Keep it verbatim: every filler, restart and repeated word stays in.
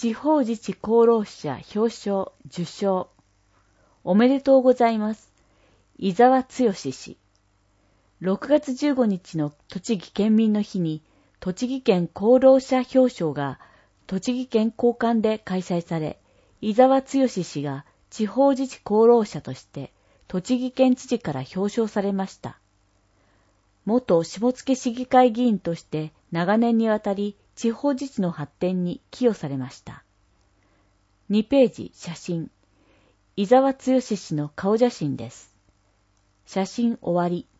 地方自治功労者表彰受賞。おめでとうございます。伊沢剛氏。ろくがつじゅうごにちの栃木県民の日に、栃木県功労者表彰が栃木県公館で開催され、伊沢剛氏が地方自治功労者として栃木県知事から表彰されました。元下野市議会議員として長年にわたり地方自治の発展に寄与されました。にページ写真。伊沢剛氏の顔写真です。写真終わり。